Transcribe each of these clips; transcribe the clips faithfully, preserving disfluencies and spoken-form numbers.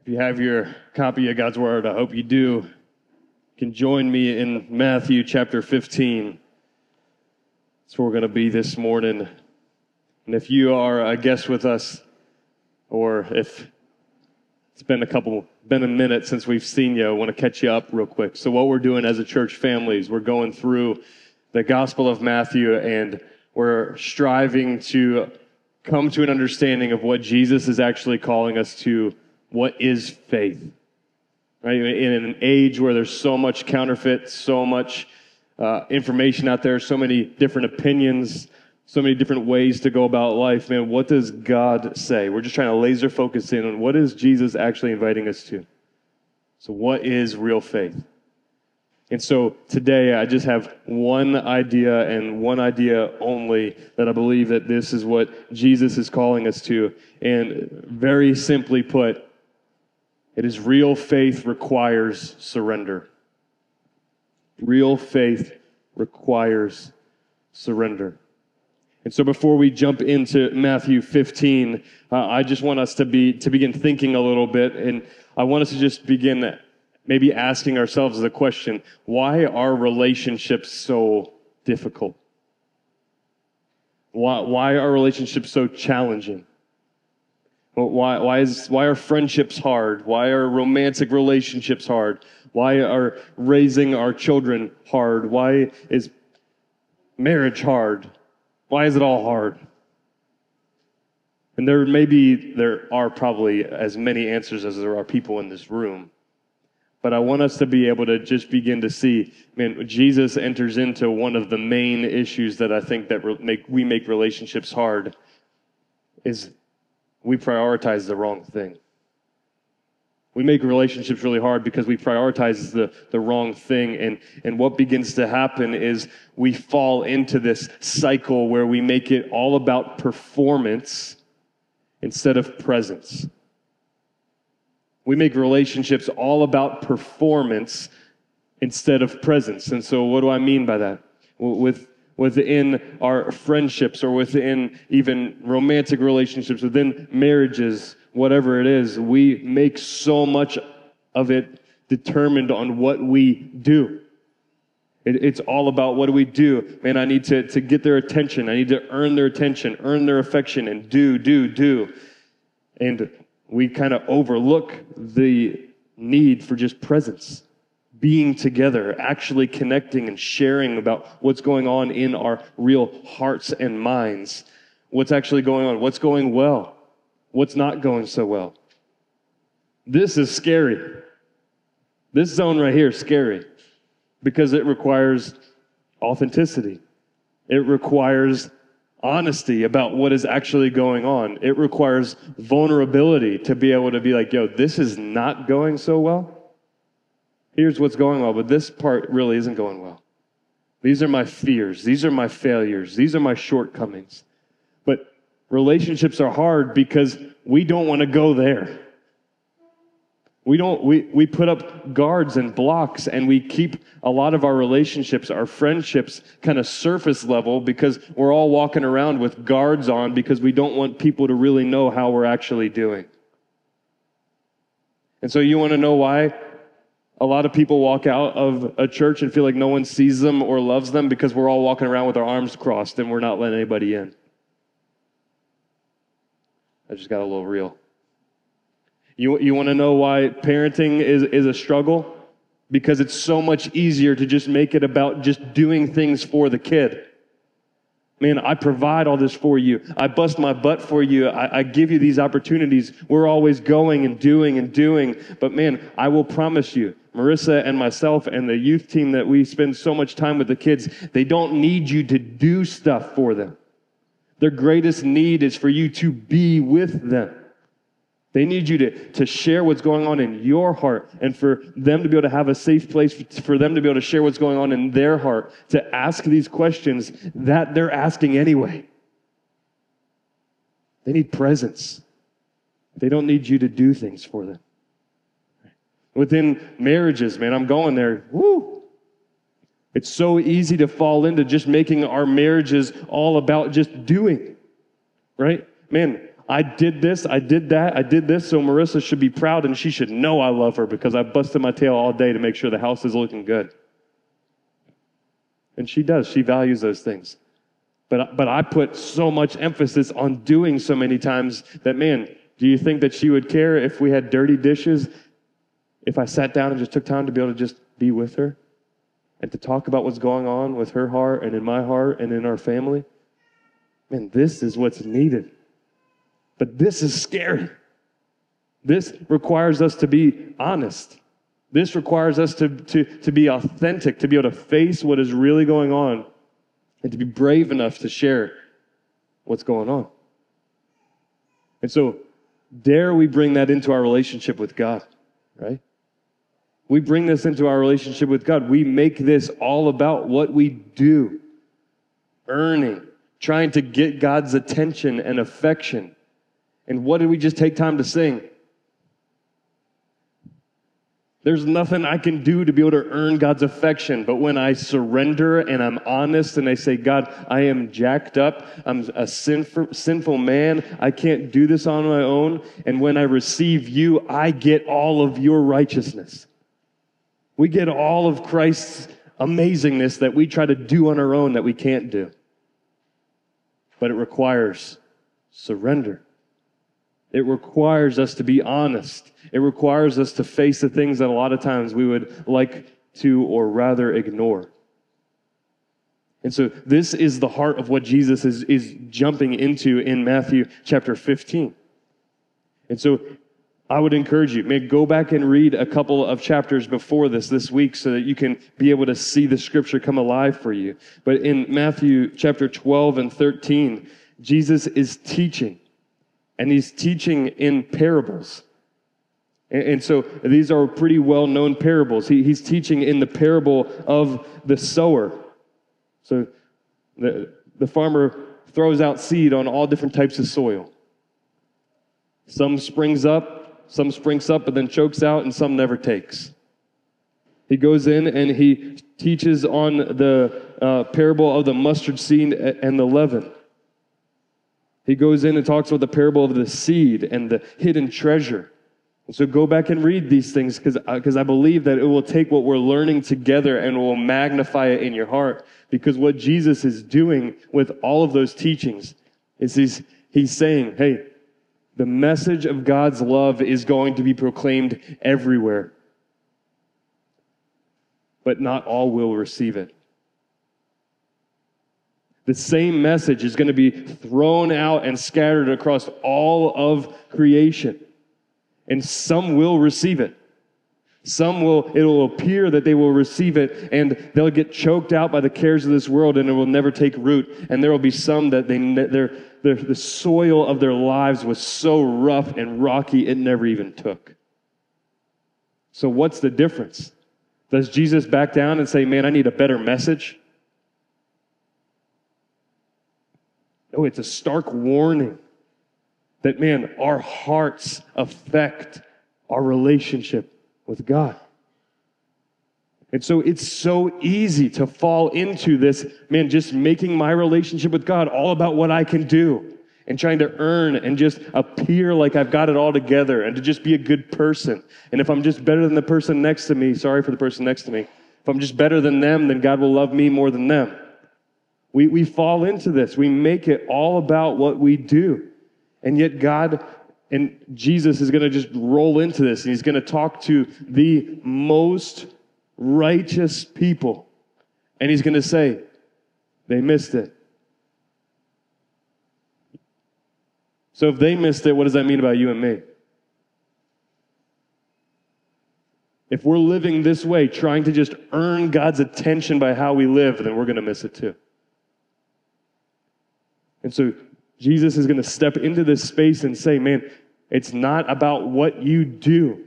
If you have your copy of God's Word, I hope you do. You can join me in Matthew chapter fifteen. That's where we're going to be this morning. And if you are a guest with us, or if it's been a couple, been a minute since we've seen you, I want to catch you up real quick. So what we're doing as a church family is we're going through the Gospel of Matthew, and we're striving to come to an understanding of what Jesus is actually calling us to. What is faith? Right? In an age where there's so much counterfeit, so much uh, information out there, so many different opinions, so many different ways to go about life, man, what does God say? We're just trying to laser focus in on what is Jesus actually inviting us to. So what is real faith? And so today I just have one idea and one idea only that I believe that this is what Jesus is calling us to. And very simply put, it is real faith requires surrender. Real faith requires surrender. And so before we jump into Matthew fifteen, uh, I just want us to be to begin thinking a little bit, and I want us to just begin maybe asking ourselves the question, why are relationships so difficult? Why, why are relationships so challenging? Well, why, why, is, why are friendships hard? Why are romantic relationships hard? Why are raising our children hard? Why is marriage hard? Why is it all hard? And there may be, there are probably as many answers as there are people in this room. But I want us to be able to just begin to see, man, Jesus enters into one of the main issues that I think that re- make we make relationships hard is we prioritize the wrong thing. We make relationships really hard because we prioritize the, the wrong thing. And, and what begins to happen is we fall into this cycle where we make it all about performance instead of presence. We make relationships all about performance instead of presence. And so what do I mean by that? With within our friendships or within even romantic relationships, within marriages, whatever it is, we make so much of it determined on what we do. It, it's all about what do we do. Man, I need to, to get their attention. I need to earn their attention, earn their affection, and do, do, do. And we kind of overlook the need for just presence. Being together, actually connecting and sharing about what's going on in our real hearts and minds. What's actually going on? What's going well? What's not going so well? This is scary. This zone right here is scary because it requires authenticity. It requires honesty about what is actually going on. It requires vulnerability to be able to be like, yo, this is not going so well. Here's what's going well, but this part really isn't going well. These are my fears. These are my failures. These are my shortcomings. But relationships are hard because we don't want to go there. We don't. We, we put up guards and blocks, and we keep a lot of our relationships, our friendships, kind of surface level because we're all walking around with guards on because we don't want people to really know how we're actually doing. And so you want to know why a lot of people walk out of a church and feel like no one sees them or loves them because we're all walking around with our arms crossed and we're not letting anybody in. I just got a little real. You, you want to know why parenting is, is a struggle? Because it's so much easier to just make it about just doing things for the kid. Man, I provide all this for you. I bust my butt for you. I, I give you these opportunities. We're always going and doing and doing. But man, I will promise you, Marissa and myself and the youth team that we spend so much time with the kids, they don't need you to do stuff for them. Their greatest need is for you to be with them. They need you to, to share what's going on in your heart and for them to be able to have a safe place for them to be able to share what's going on in their heart, to ask these questions that they're asking anyway. They need presence. They don't need you to do things for them. Within marriages, man, I'm going there. Woo! It's so easy to fall into just making our marriages all about just doing, right? Man, I did this, I did that, I did this, so Marissa should be proud and she should know I love her because I busted my tail all day to make sure the house is looking good. And she does. She values those things. But, but I put so much emphasis on doing so many times that, man, do you think that she would care if we had dirty dishes, if I sat down and just took time to be able to just be with her and to talk about what's going on with her heart and in my heart and in our family? Man, this is what's needed. But this is scary. This requires us to be honest. This requires us to, to, to be authentic, to be able to face what is really going on and to be brave enough to share what's going on. And so, dare we bring that into our relationship with God, right? We bring this into our relationship with God. We make this all about what we do, earning, trying to get God's attention and affection. And what did we just take time to sing? There's nothing I can do to be able to earn God's affection. But when I surrender and I'm honest and I say, God, I am jacked up. I'm a sinful, sinful man. I can't do this on my own. And when I receive you, I get all of your righteousness. We get all of Christ's amazingness that we try to do on our own that we can't do. But it requires surrender. It requires us to be honest. It requires us to face the things that a lot of times we would like to or rather ignore. And so this is the heart of what Jesus is, is jumping into in Matthew chapter fifteen. And so I would encourage you, maybe go back and read a couple of chapters before this this week so that you can be able to see the scripture come alive for you. But in Matthew chapter twelve and thirteen, Jesus is teaching. And he's teaching in parables. And, and so these are pretty well-known parables. He, he's teaching in the parable of the sower. So the, the farmer throws out seed on all different types of soil. Some springs up, some springs up, but then chokes out, and some never takes. He goes in and he teaches on the uh, parable of the mustard seed and the leaven. He goes in and talks about the parable of the seed and the hidden treasure. And so go back and read these things because because I believe that it will take what we're learning together and will magnify it in your heart. Because what Jesus is doing with all of those teachings is he's, he's saying, hey, the message of God's love is going to be proclaimed everywhere. But not all will receive it. The same message is going to be thrown out and scattered across all of creation. And some will receive it. Some will, it will appear that they will receive it and they'll get choked out by the cares of this world and it will never take root. And there will be some that they, their, their, the soil of their lives was so rough and rocky it never even took. So what's the difference? Does Jesus back down and say, man, I need a better message? No, it's a stark warning that, man, our hearts affect our relationship with God. And so it's so easy to fall into this, man, just making my relationship with God all about what I can do and trying to earn and just appear like I've got it all together and to just be a good person. And if I'm just better than the person next to me, sorry for the person next to me, if I'm just better than them, then God will love me more than them. We we fall into this. We make it all about what we do. And yet God and Jesus is going to just roll into this. And he's going to talk to the most righteous people. And he's going to say, they missed it. So if they missed it, what does that mean about you and me? If we're living this way, trying to just earn God's attention by how we live, then we're going to miss it too. And so Jesus is going to step into this space and say, man, it's not about what you do.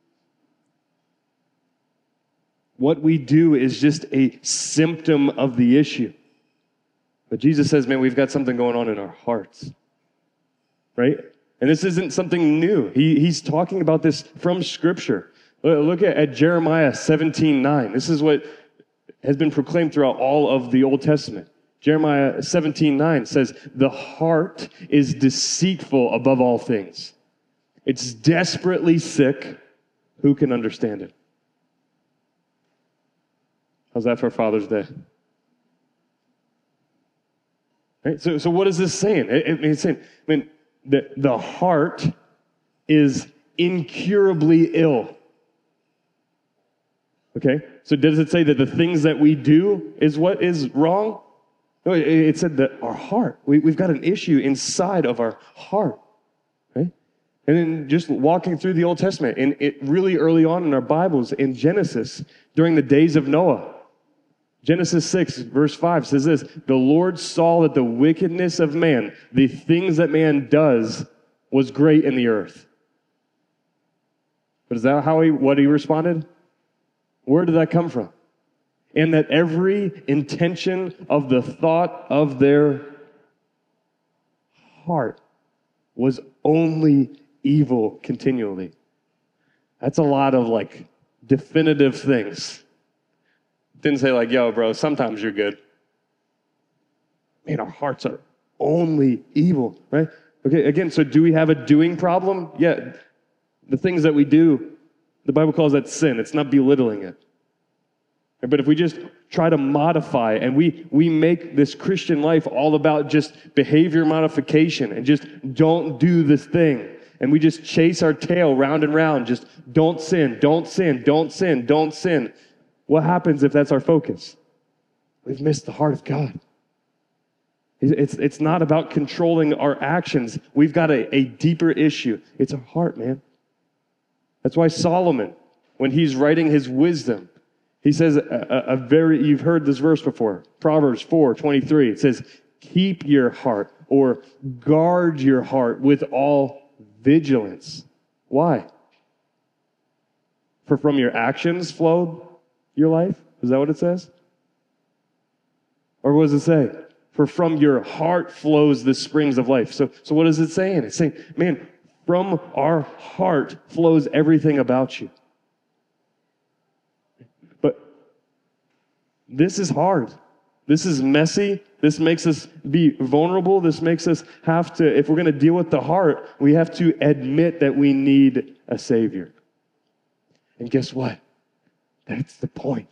What we do is just a symptom of the issue. But Jesus says, man, we've got something going on in our hearts. Right? And this isn't something new. He, he's talking about this from Scripture. Look at, at Jeremiah seventeen nine. This is what has been proclaimed throughout all of the Old Testament. Jeremiah seventeen nine says, the heart is deceitful above all things. It's desperately sick. Who can understand it? How's that for Father's Day? Right? So, so what is this saying? It, it, it's saying, I mean, the, the heart is incurably ill. Okay? So does it say that the things that we do is what is wrong? No, it, it said that our heart, we, we've got an issue inside of our heart. Right? And then just walking through the Old Testament, and it really early on in our Bibles, in Genesis, during the days of Noah, Genesis six, verse five says this, the Lord saw that the wickedness of man, the things that man does, was great in the earth. But is that how he, what he responded? Where did that come from? And that every intention of the thought of their heart was only evil continually. That's a lot of like definitive things. Didn't say like, yo, bro, sometimes you're good. Man, our hearts are only evil, right? Okay, again, so do we have a doing problem? Yeah, the things that we do, the Bible calls that sin. It's not belittling it. But if we just try to modify and we, we make this Christian life all about just behavior modification and just don't do this thing, and we just chase our tail round and round, just don't sin, don't sin, don't sin, don't sin. What happens if that's our focus? We've missed the heart of God. It's, it's not about controlling our actions. We've got a, a deeper issue. It's our heart, man. That's why Solomon, when he's writing his wisdom, he says a, a, a very, you've heard this verse before, Proverbs four twenty-three. It says, keep your heart or guard your heart with all vigilance. Why? For from your actions flowed your life? Is that what it says? Or what does it say? For from your heart flows the springs of life. So, so what is it saying? It's saying, man, from our heart flows everything about you. But this is hard. This is messy. This makes us be vulnerable. This makes us have to, if we're going to deal with the heart, we have to admit that we need a Savior. And guess what? That's the point.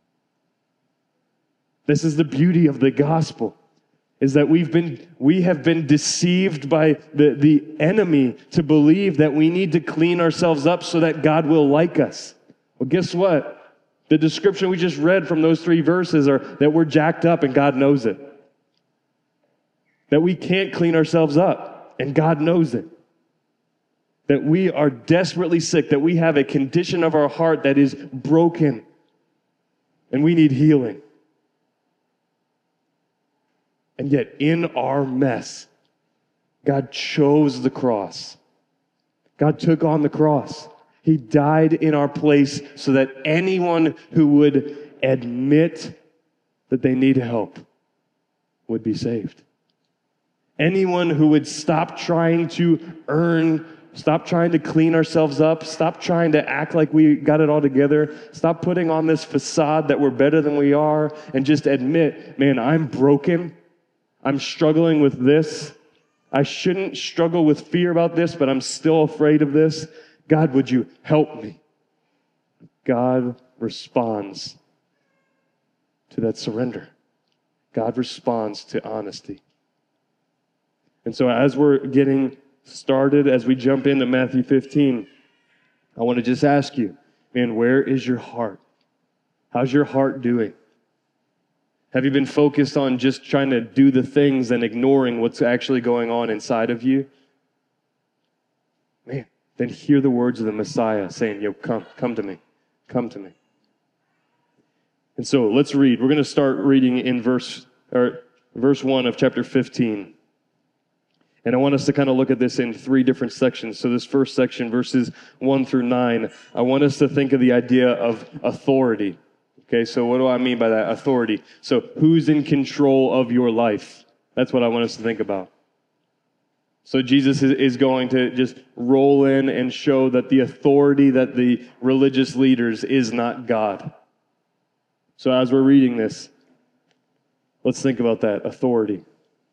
This is the beauty of the gospel, is that we've been, we have been deceived by the, the enemy to believe that we need to clean ourselves up so that God will like us. Well, guess what? The description we just read from those three verses are that we're jacked up and God knows it. That we can't clean ourselves up and God knows it. That we are desperately sick, that we have a condition of our heart that is broken, and we need healing. And yet, in our mess, God chose the cross. God took on the cross. He died in our place so that anyone who would admit that they need help would be saved. Anyone who would stop trying to earn, stop trying to clean ourselves up, stop trying to act like we got it all together, stop putting on this facade that we're better than we are, and just admit, man, I'm broken. I'm struggling with this. I shouldn't struggle with fear about this, but I'm still afraid of this. God, would you help me? God responds to that surrender. God responds to honesty. And so as we're getting started, as we jump into Matthew fifteen, I want to just ask you, man, where is your heart? How's your heart doing? Have you been focused on just trying to do the things and ignoring what's actually going on inside of you? Man, then hear the words of the Messiah saying, yo, come, come to me, come to me. And so let's read. We're going to start reading in verse, or verse one of chapter fifteen. And I want us to kind of look at this in three different sections. So this first section, verses one through nine, I want us to think of the idea of authority. Okay, so what do I mean by that? Authority. So who's in control of your life? That's what I want us to think about. So Jesus is going to just roll in and show that the authority that the religious leaders is not God. So as we're reading this, Let's think about that. Authority.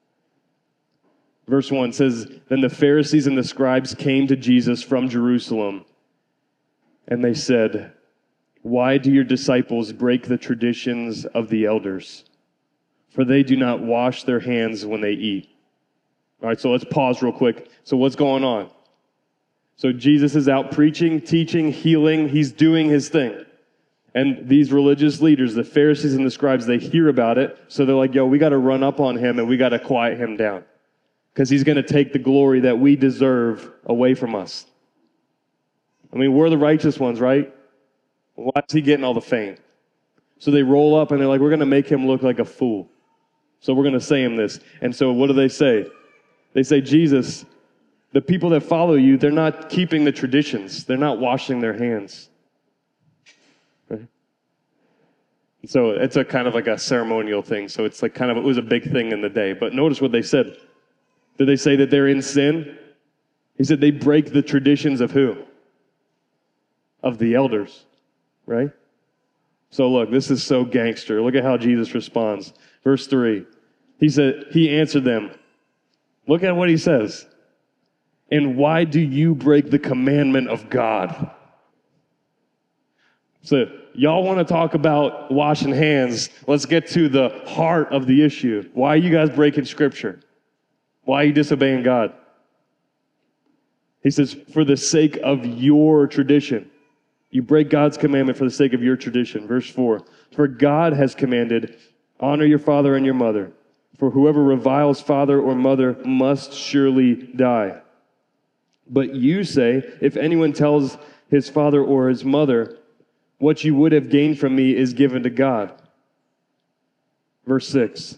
Verse one says, "Then the Pharisees and the scribes came to Jesus from Jerusalem, and they said, 'Why do your disciples break the traditions of the elders? For they do not wash their hands when they eat.'" All right, so let's pause real quick. So what's going on? So Jesus is out preaching, teaching, healing. He's doing his thing. And these religious leaders, the Pharisees and the scribes, they hear about it. So they're like, yo, we got to run up on him and we got to quiet him down, because he's going to take the glory that we deserve away from us. I mean, we're the righteous ones, right? Why is he getting all the fame? So they roll up and they're like, we're going to make him look like a fool. So we're going to say him this. And so what do they say? They say, Jesus, the people that follow you, they're not keeping the traditions. They're not washing their hands. Right? So it's a kind of like a ceremonial thing. So it's like kind of, it was a big thing in the day. But notice what they said. Did they say that they're in sin? He said they break the traditions of who? Of the elders, right? So look, this is so gangster. Look at how Jesus responds. Verse three, he said, he answered them. Look at what he says. "And why do you break the commandment of God?" So y'all want to talk about washing hands. Let's get to the heart of the issue. Why are you guys breaking scripture? Why are you disobeying God? He says, for the sake of your tradition. You break God's commandment for the sake of your tradition. Verse four, "For God has commanded, honor your father and your mother. For whoever reviles father or mother must surely die. But you say, if anyone tells his father or his mother, what you would have gained from me is given to God." Verse six,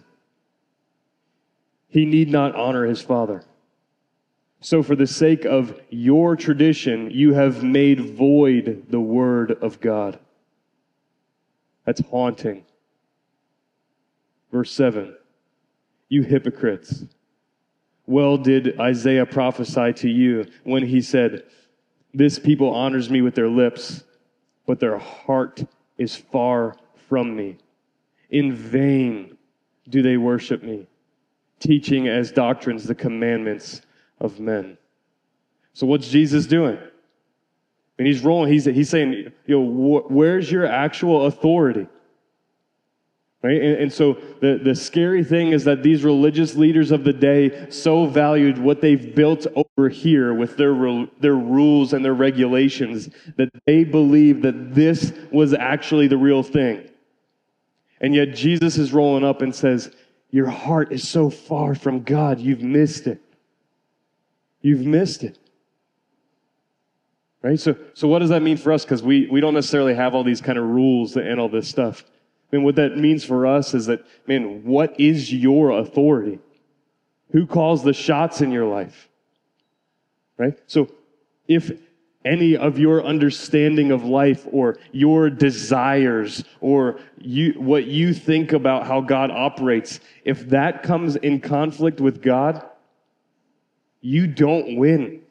"He need not honor his father. So for the sake of your tradition, you have made void the word of God." That's haunting. Verse seven, "You hypocrites. Well did Isaiah prophesy to you when he said, 'This people honors me with their lips, but their heart is far from me. In vain do they worship me, teaching as doctrines the commandments of men.'" So what's Jesus doing? And he's rolling, he's, he's saying, yo, wh- where's your actual authority? Right? And, and so the, the scary thing is that these religious leaders of the day so valued what they've built over here with their, their rules and their regulations that they believe that this was actually the real thing. And yet Jesus is rolling up and says, your heart is so far from God, you've missed it. You've missed it. Right? So, so what does that mean for us? Because we, we don't necessarily have all these kind of rules and all this stuff. I mean, what that means for us is that, man, what is your authority? Who calls the shots in your life? Right? So if any of your understanding of life or your desires or you, what you think about how God operates, if that comes in conflict with God, you don't win.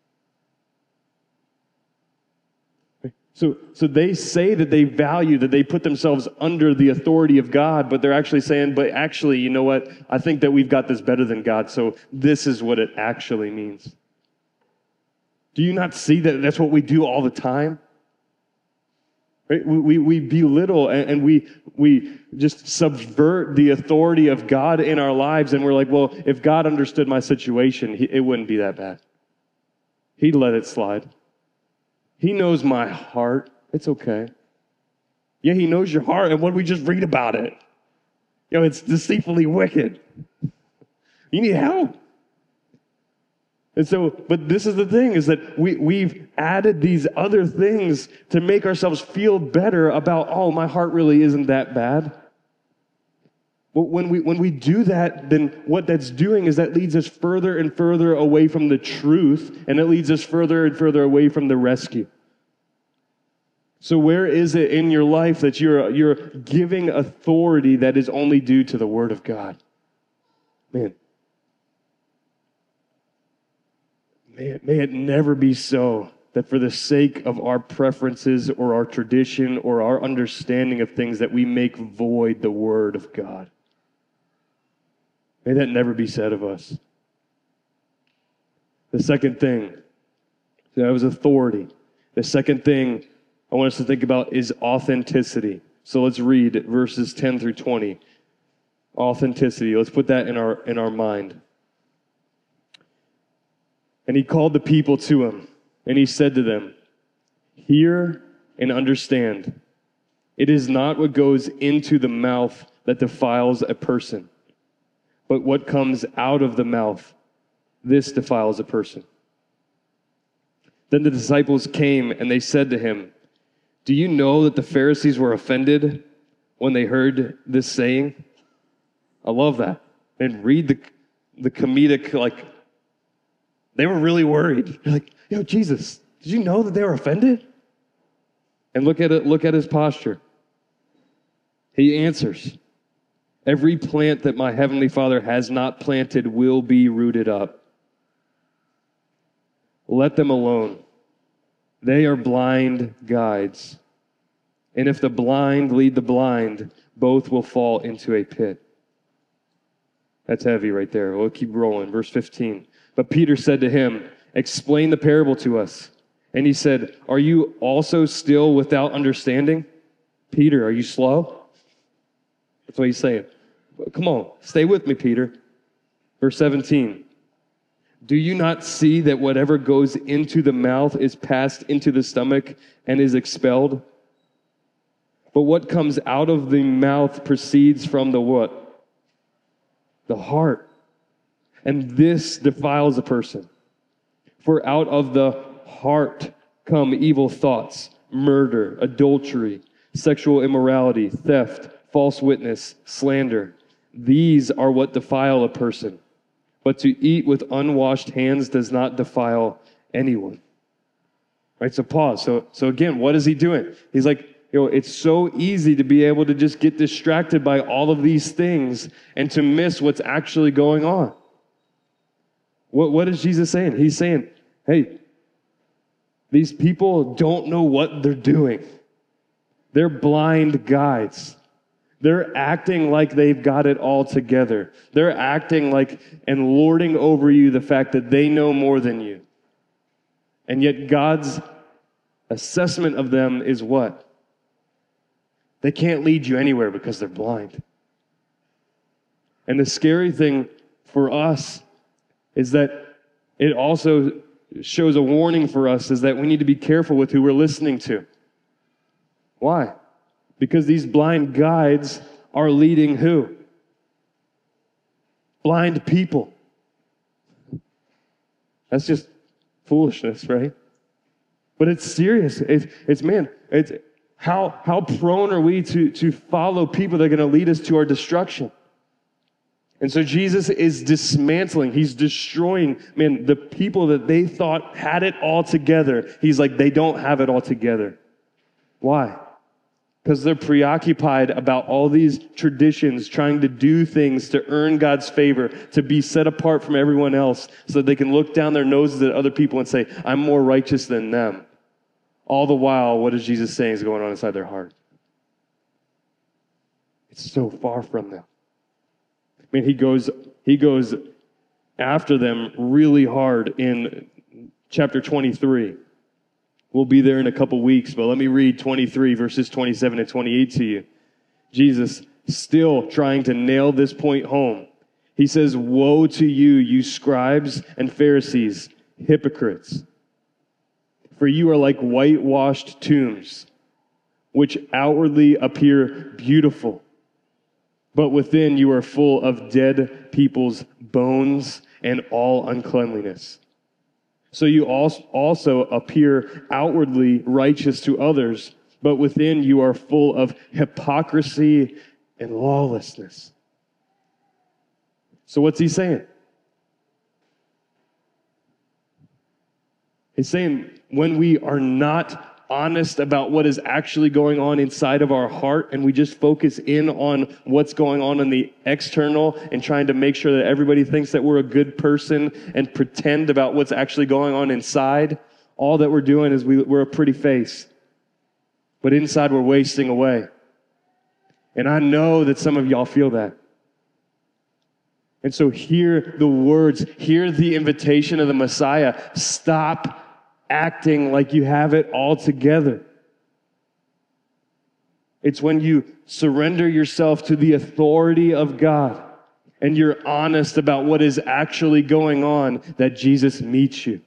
So, so they say that they value, that they put themselves under the authority of God, but they're actually saying, but actually, you know what? I think that we've got this better than God, so this is what it actually means. Do you not see that that's what we do all the time? Right? We, we, we belittle and, and we, we just subvert the authority of God in our lives, and we're like, well, if God understood my situation, he, it wouldn't be that bad. He'd let it slide. He knows my heart. It's okay. Yeah, he knows your heart. And what did we just read about it? You know, it's deceitfully wicked. You need help. And so, but this is the thing, is that we, we've added these other things to make ourselves feel better about, oh, my heart really isn't that bad. But when we, when we do that, then what that's doing is that leads us further and further away from the truth, and it leads us further and further away from the rescue. So where is it in your life that you're, you're giving authority that is only due to the Word of God? Man. May it, may it never be so that for the sake of our preferences or our tradition or our understanding of things that we make void the Word of God. May that never be said of us. The second thing, so that was authority. The second thing I want us to think about is authenticity. So let's read verses ten through twenty. Authenticity. Let's put that in our in our mind. And he called the people to him, and he said to them, "Hear and understand. It is not what goes into the mouth that defiles a person, but what comes out of the mouth, this defiles a person." Then the disciples came and they said to him, "Do you know that the Pharisees were offended when they heard this saying?" I love that. And read the, the comedic, like, they were really worried. They're like, "Yo, Jesus, did you know that they were offended?" And look at it, look at his posture. He answers, "Every plant that my heavenly Father has not planted will be rooted up. Let them alone. They are blind guides. And if the blind lead the blind, both will fall into a pit." That's heavy right there. We'll keep rolling. Verse fifteen. But Peter said to him, "Explain the parable to us." And he said, "Are you also still without understanding? Peter, are you slow?" That's what he's saying. Come on, stay with me, Peter. Verse seventeen. Do you not see that whatever goes into the mouth is passed into the stomach and is expelled? But what comes out of the mouth proceeds from the what? The heart. And this defiles a person. For out of the heart come evil thoughts, murder, adultery, sexual immorality, theft, false witness, slander. These are what defile a person. But to eat with unwashed hands does not defile anyone. Right, so pause. So, so again, what is he doing? He's like, you know, it's so easy to be able to just get distracted by all of these things and to miss what's actually going on. What, what is Jesus saying? He's saying, hey, these people don't know what they're doing. They're blind guides. They're acting like they've got it all together. They're acting like and lording over you the fact that they know more than you. And yet God's assessment of them is what? They can't lead you anywhere because they're blind. And the scary thing for us is that it also shows a warning for us is that we need to be careful with who we're listening to. Why? Because these blind guides are leading who? Blind people. That's just foolishness, right? But it's serious. It's, it's man, it's how how prone are we to, to follow people that are going to lead us to our destruction? And so Jesus is dismantling, he's destroying, man, the people that they thought had it all together. He's like, they don't have it all together. Why? Because they're preoccupied about all these traditions, trying to do things to earn God's favor, to be set apart from everyone else so that they can look down their noses at other people and say, I'm more righteous than them. All the while, what is Jesus saying is going on inside their heart? It's so far from them. I mean, he goes, he goes after them really hard in chapter twenty-three. We'll be there in a couple weeks, but let me read twenty-three, verses twenty-seven and twenty-eight to you. Jesus still trying to nail this point home. He says, "Woe to you, you scribes and Pharisees, hypocrites! For you are like whitewashed tombs, which outwardly appear beautiful, but within you are full of dead people's bones and all uncleanliness. So you also appear outwardly righteous to others, but within you are full of hypocrisy and lawlessness." So what's he saying? He's saying when we are not honest about what is actually going on inside of our heart and we just focus in on what's going on in the external and trying to make sure that everybody thinks that we're a good person and pretend about what's actually going on inside, all that we're doing is we, we're a pretty face. But inside we're wasting away. And I know that some of y'all feel that. And so hear the words, hear the invitation of the Messiah. Stop acting like you have it all together. It's when you surrender yourself to the authority of God and you're honest about what is actually going on that Jesus meets you.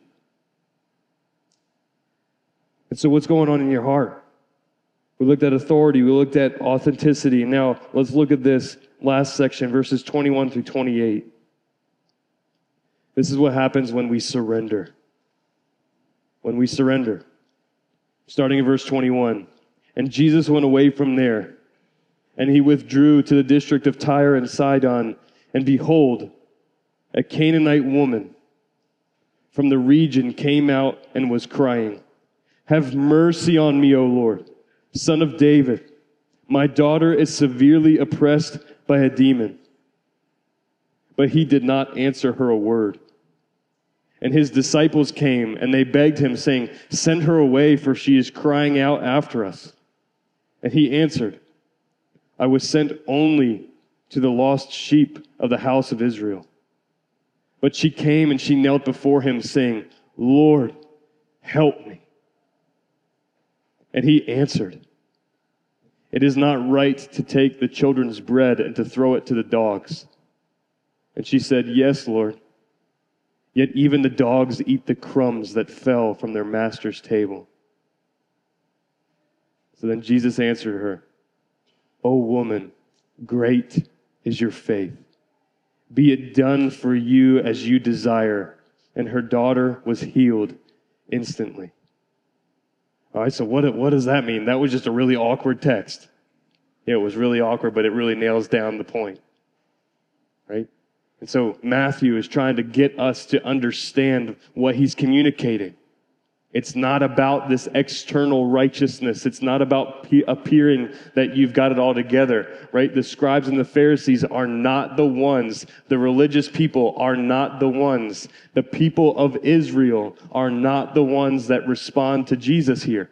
And so what's going on in your heart? We looked at authority, we looked at authenticity, and now let's look at this last section, verses twenty-one through twenty-eight. This is what happens when we surrender. When we surrender. Starting in verse twenty-one. And Jesus went away from there, and he withdrew to the district of Tyre and Sidon, and behold, a Canaanite woman from the region came out and was crying, "Have mercy on me, O Lord, Son of David. My daughter is severely oppressed by a demon." But he did not answer her a word. And his disciples came, and they begged him, saying, "Send her away, for she is crying out after us." And he answered, "I was sent only to the lost sheep of the house of Israel." But she came and she knelt before him, saying, "Lord, help me." And he answered, "It is not right to take the children's bread and to throw it to the dogs." And she said, "Yes, Lord. Yet even the dogs eat the crumbs that fell from their master's table." So then Jesus answered her, "O woman, great is your faith. Be it done for you as you desire." And her daughter was healed instantly. All right, so what, what does that mean? That was just a really awkward text. Yeah, it was really awkward, but it really nails down the point. Right? And so Matthew is trying to get us to understand what he's communicating. It's not about this external righteousness. It's not about pe- appearing that you've got it all together, right? The scribes and the Pharisees are not the ones. The religious people are not the ones. The people of Israel are not the ones that respond to Jesus here.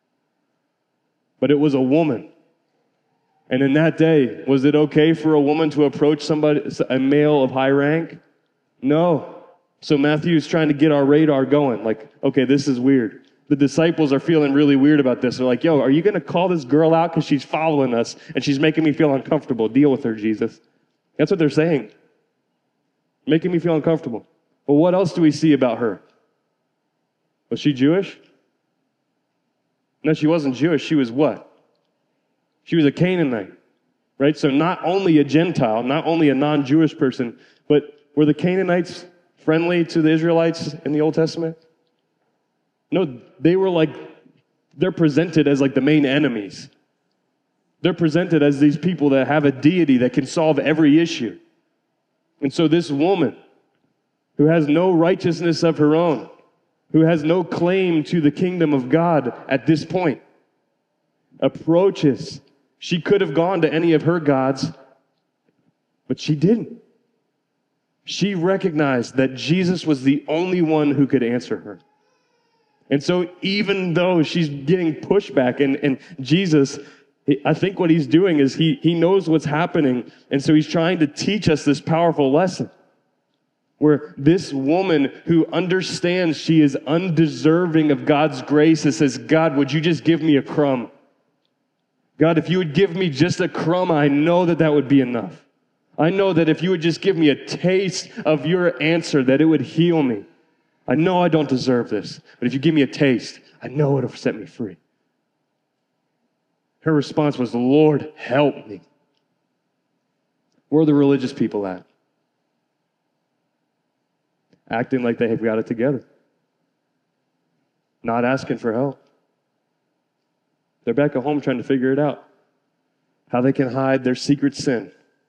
But it was a woman. And in that day, was it okay for a woman to approach somebody, a male of high rank? No. So Matthew is trying to get our radar going. Like, okay, this is weird. The disciples are feeling really weird about this. They're like, "Yo, are you going to call this girl out because she's following us and she's making me feel uncomfortable? Deal with her, Jesus." That's what they're saying. Making me feel uncomfortable. Well, what else do we see about her? Was she Jewish? No, she wasn't Jewish. She was what? She was a Canaanite, right? So not only a Gentile, not only a non-Jewish person, but were the Canaanites friendly to the Israelites in the Old Testament? No, they were like, they're presented as like the main enemies. They're presented as these people that have a deity that can solve every issue. And so this woman who has no righteousness of her own, who has no claim to the kingdom of God at this point, approaches. She could have gone to any of her gods, but she didn't. She recognized that Jesus was the only one who could answer her. And so even though she's getting pushback, and, and Jesus, I think what he's doing is he, he knows what's happening, and so he's trying to teach us this powerful lesson. Where this woman who understands she is undeserving of God's grace and says, "God, would you just give me a crumb? God, if you would give me just a crumb, I know that that would be enough. I know that if you would just give me a taste of your answer, that it would heal me. I know I don't deserve this, but if you give me a taste, I know it'll set me free." Her response was, "Lord, help me." Where are the religious people at? Acting like they have got it together. Not asking for help. They're back at home trying to figure it out. How they can hide their secret sin.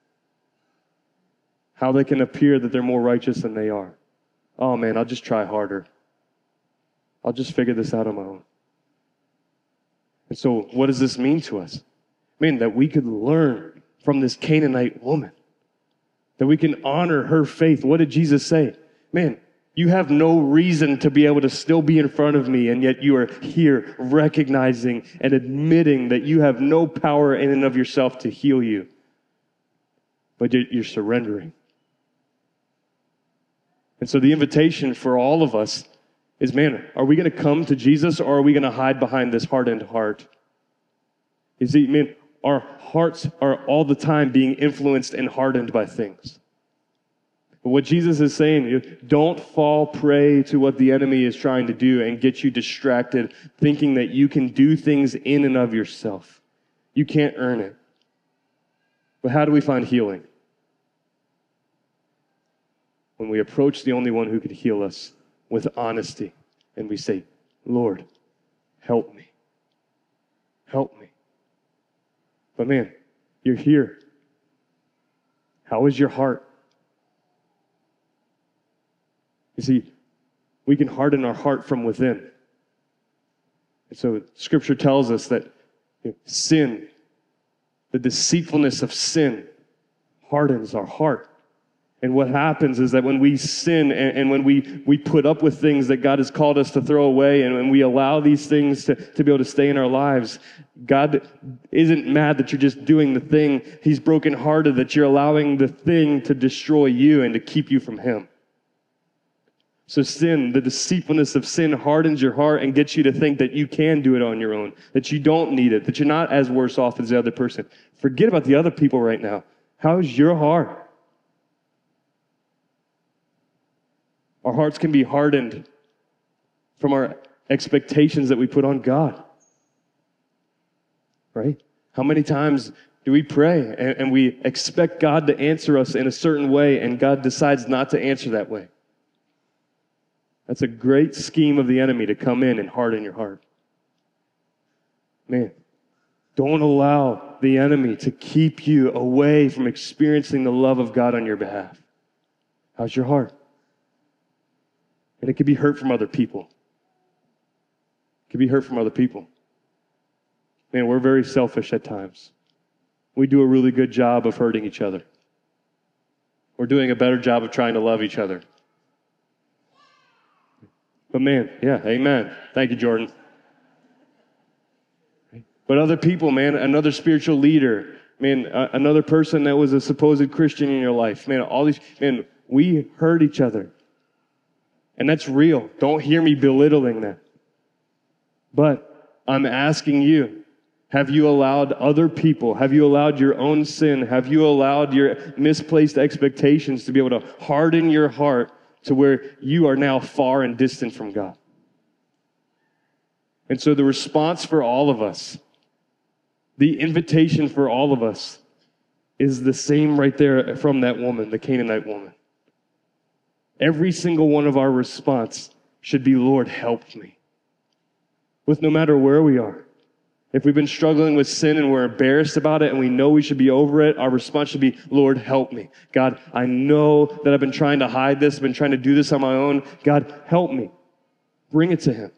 How they can appear that they're more righteous than they are. Oh man, I'll just try harder. I'll just figure this out on my own. And so what does this mean to us? Man, that we could learn from this Canaanite woman. That we can honor her faith. What did Jesus say? Man, you have no reason to be able to still be in front of me, and yet you are here recognizing and admitting that you have no power in and of yourself to heal you. But you're surrendering. And so the invitation for all of us is, man, are we going to come to Jesus, or are we going to hide behind this hardened heart? You see, man, our hearts are all the time being influenced and hardened by things. But what Jesus is saying is, don't fall prey to what the enemy is trying to do and get you distracted, thinking that you can do things in and of yourself. You can't earn it. But how do we find healing? When we approach the only one who can heal us with honesty, and we say, Lord, help me. Help me. But man, you're here. How is your heart? You see, we can harden our heart from within. And so Scripture tells us that you know, sin, the deceitfulness of sin, hardens our heart. And what happens is that when we sin and, and when we, we put up with things that God has called us to throw away, and when we allow these things to, to be able to stay in our lives, God isn't mad that you're just doing the thing. He's brokenhearted that you're allowing the thing to destroy you and to keep you from Him. So sin, the deceitfulness of sin, hardens your heart and gets you to think that you can do it on your own, that you don't need it, that you're not as worse off as the other person. Forget about the other people right now. How's your heart? Our hearts can be hardened from our expectations that we put on God. Right? How many times do we pray and, and we expect God to answer us in a certain way, and God decides not to answer that way? That's a great scheme of the enemy to come in and harden your heart. Man, don't allow the enemy to keep you away from experiencing the love of God on your behalf. How's your heart? And it could be hurt from other people. It could be hurt from other people. Man, we're very selfish at times. We do a really good job of hurting each other. We're doing a better job of trying to love each other. But man, yeah, amen. Thank you, Jordan. But other people, man, another spiritual leader, man, uh, another person that was a supposed Christian in your life, man, all these, man, we hurt each other. And that's real. Don't hear me belittling that. But I'm asking you, have you allowed other people, have you allowed your own sin, have you allowed your misplaced expectations to be able to harden your heart to where you are now far and distant from God? And so the response for all of us, the invitation for all of us, is the same right there from that woman, the Canaanite woman. Every single one of our response should be, Lord, help me. With no matter where we are. If we've been struggling with sin and we're embarrassed about it and we know we should be over it, our response should be, Lord, help me. God, I know that I've been trying to hide this, I've been trying to do this on my own. God, help me. Bring it to Him.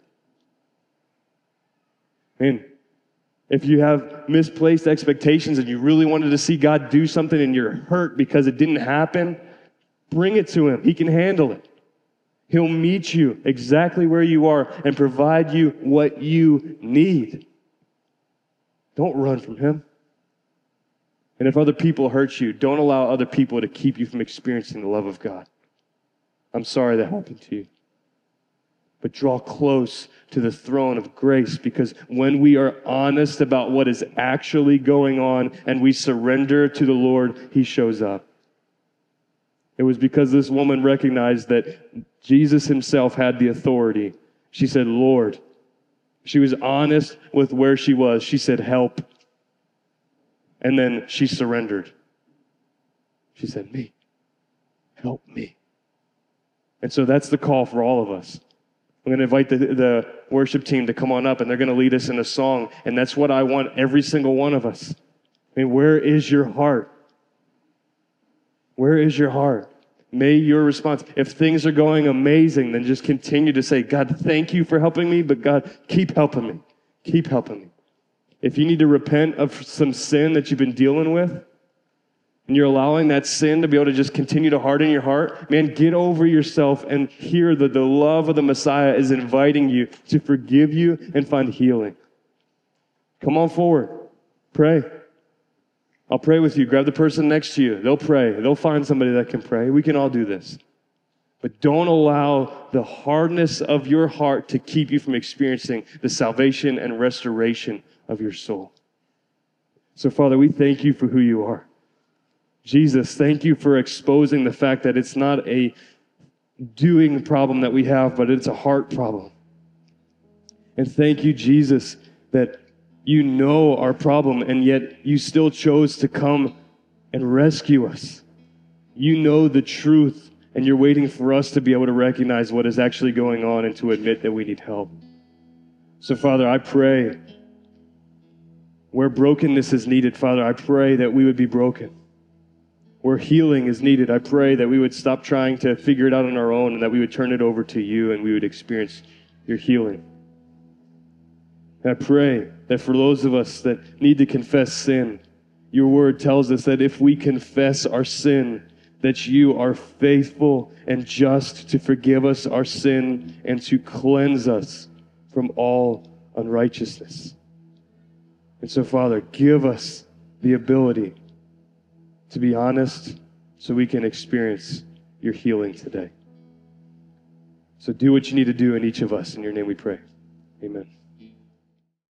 And if you have misplaced expectations and you really wanted to see God do something and you're hurt because it didn't happen, bring it to Him. He can handle it. He'll meet you exactly where you are and provide you what you need. Don't run from Him. And if other people hurt you, don't allow other people to keep you from experiencing the love of God. I'm sorry that happened to you. But draw close to the throne of grace, because when we are honest about what is actually going on and we surrender to the Lord, He shows up. It was because this woman recognized that Jesus Himself had the authority. She said, Lord. She was honest with where she was. She said, help. And then she surrendered. She said, me. Help me. And so that's the call for all of us. I'm going to invite the, the worship team to come on up, and they're going to lead us in a song. And that's what I want every single one of us. I mean, where is your heart? Where is your heart? May your response, if things are going amazing, then just continue to say, God, thank you for helping me, but God, keep helping me. Keep helping me. If you need to repent of some sin that you've been dealing with, and you're allowing that sin to be able to just continue to harden your heart, man, get over yourself and hear that the love of the Messiah is inviting you to forgive you and find healing. Come on forward. Pray. I'll pray with you. Grab the person next to you. They'll pray. They'll find somebody that can pray. We can all do this. But don't allow the hardness of your heart to keep you from experiencing the salvation and restoration of your soul. So, Father, we thank you for who you are. Jesus, thank you for exposing the fact that it's not a doing problem that we have, but it's a heart problem. And thank you, Jesus, that you know our problem, and yet you still chose to come and rescue us. You know the truth, and you're waiting for us to be able to recognize what is actually going on and to admit that we need help. So, Father, I pray where brokenness is needed, Father, I pray that we would be broken. Where healing is needed, I pray that we would stop trying to figure it out on our own and that we would turn it over to you and we would experience your healing. And I pray that for those of us that need to confess sin, your word tells us that if we confess our sin, that you are faithful and just to forgive us our sin and to cleanse us from all unrighteousness. And so, Father, give us the ability to be honest so we can experience your healing today. So do what you need to do in each of us. In your name we pray. Amen.